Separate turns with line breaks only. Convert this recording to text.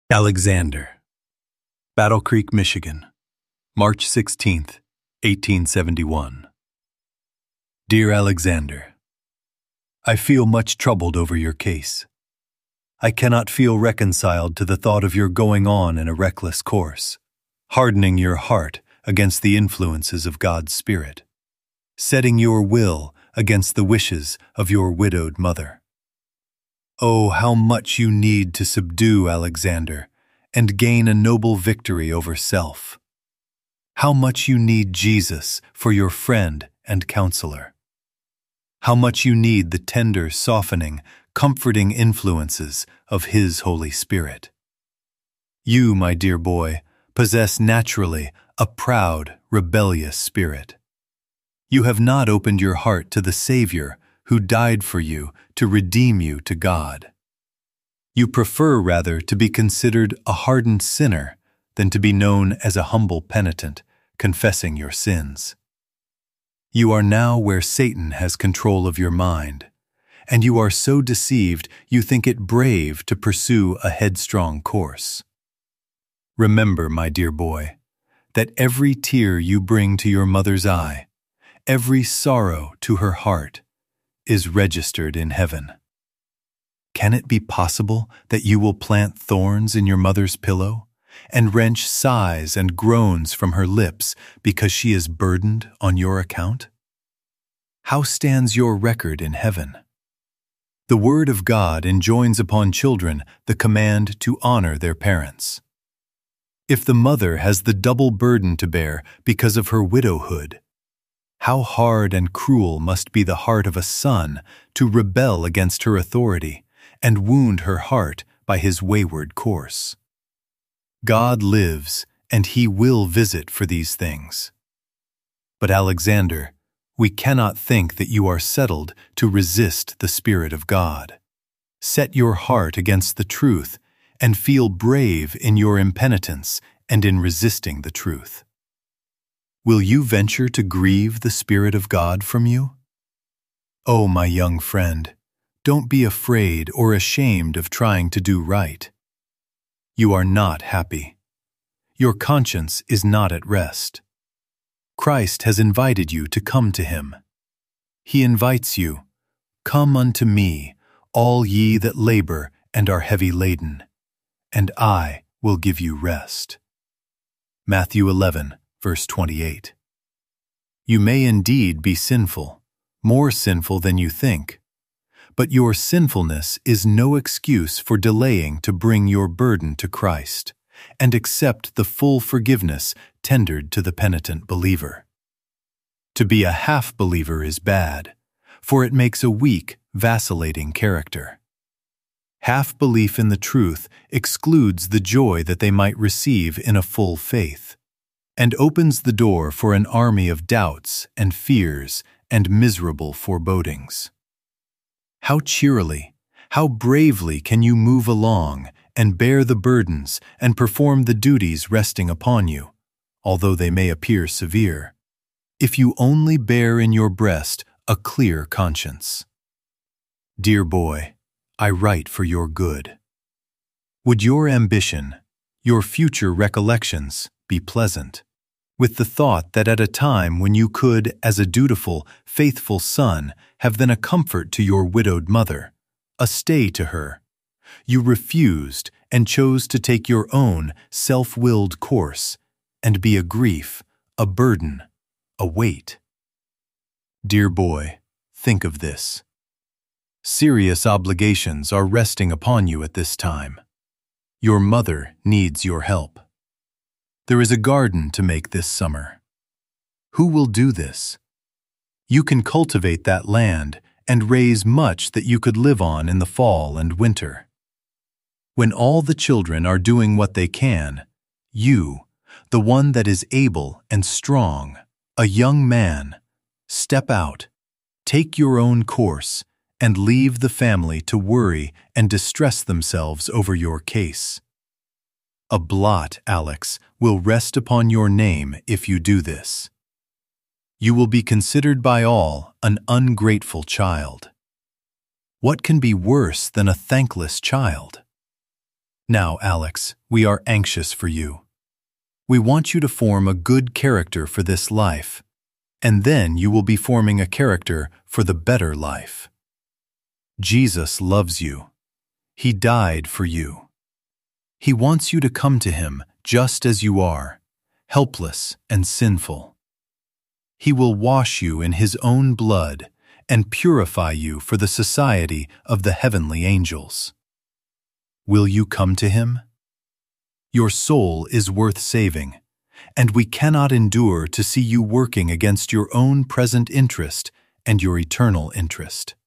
Alexander, Battle Creek, Michigan, March 16th, 1871. Dear Alexander, I feel much troubled over your case. I cannot feel reconciled to the thought of your going on in a reckless course, hardening your heart against the influences of God's Spirit, setting your will against the wishes of your widowed mother. Oh, how much you need to subdue Alexander and gain a noble victory over self. How much you need Jesus for your friend and counselor. How much you need the tender, softening, comforting influences of His Holy Spirit. You, my dear boy, possess naturally a proud, rebellious spirit. You have not opened your heart to the Savior who died for you to redeem you to God. You prefer rather to be considered a hardened sinner than to be known as a humble penitent, confessing your sins. You are now where Satan has control of your mind, and you are so deceived you think it brave to pursue a headstrong course. Remember, my dear boy, that every tear you bring to your mother's eye, every sorrow to her heart, is registered in heaven. Can it be possible that you will plant thorns in your mother's pillow and wrench sighs and groans from her lips because she is burdened on your account? How stands your record in heaven? The Word of God enjoins upon children the command to honor their parents. If the mother has the double burden to bear because of her widowhood, how hard and cruel must be the heart of a son to rebel against her authority and wound her heart by his wayward course. God lives, and He will visit for these things. But Alexander, we cannot think that you are settled to resist the Spirit of God. Set your heart against the truth and feel brave in your impenitence and in resisting the truth. Will you venture to grieve the Spirit of God from you? Oh, my young friend, don't be afraid or ashamed of trying to do right. You are not happy. Your conscience is not at rest. Christ has invited you to come to Him. He invites you, "Come unto me, all ye that labor and are heavy laden, and I will give you rest." Matthew 11, verse 28. You may indeed be sinful, more sinful than you think, but your sinfulness is no excuse for delaying to bring your burden to Christ and accept the full forgiveness tendered to the penitent believer. To be a half-believer is bad, for it makes a weak, vacillating character. Half-belief in the truth excludes the joy that they might receive in a full faith, and opens the door for an army of doubts and fears and miserable forebodings. How cheerily, how bravely can you move along and bear the burdens and perform the duties resting upon you, although they may appear severe, if you only bear in your breast a clear conscience. Dear boy, I write for your good. Would your ambition, your future recollections, be pleasant, with the thought that at a time when you could, as a dutiful, faithful son, have been a comfort to your widowed mother, a stay to her, you refused and chose to take your own self-willed course and be a grief, a burden, a weight? Dear boy, think of this. Serious obligations are resting upon you at this time. Your mother needs your help. There is a garden to make this summer. Who will do this? You can cultivate that land and raise much that you could live on in the fall and winter. When all the children are doing what they can, you, the one that is able and strong, a young man, step out, take your own course, and leave the family to worry and distress themselves over your case. A blot, Alex, will rest upon your name if you do this. You will be considered by all an ungrateful child. What can be worse than a thankless child? Now, Alex, we are anxious for you. We want you to form a good character for this life, and then you will be forming a character for the better life. Jesus loves you. He died for you. He wants you to come to Him just as you are, helpless and sinful. He will wash you in His own blood and purify you for the society of the heavenly angels. Will you come to Him? Your soul is worth saving, and we cannot endure to see you working against your own present interest and your eternal interest.